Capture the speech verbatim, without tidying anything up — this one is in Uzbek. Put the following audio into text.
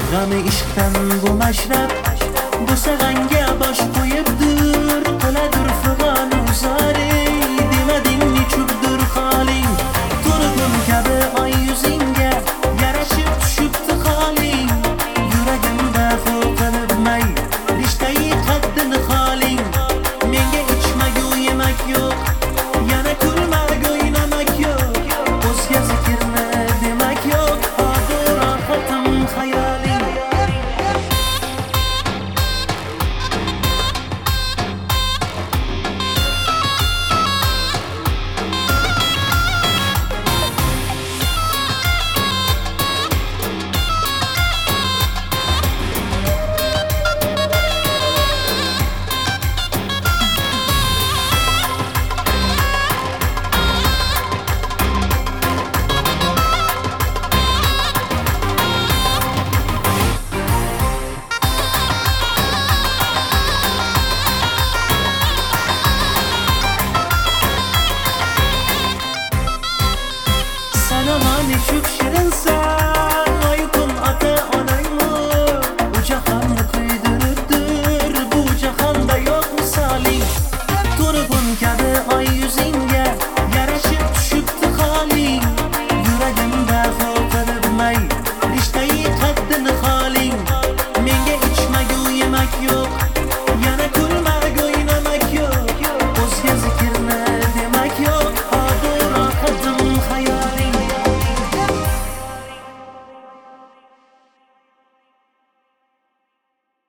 g'ami ishqdan bu mashrab, bu sag'anga bosh qo'yibdir, qiladir fig'on uzari, demading nechukdir holing, turg'un kabi oy yuzingga yarashib tushibdi holing, yuragimda qo'rqilibmay rishtai qaddini holing, menga ichmagu yemak yo'q, yana kulmagu o'ynamak yo'q, o'zga zikrni demak yo'q, hozir rohatim xayoling. Sana nechuk shirinsan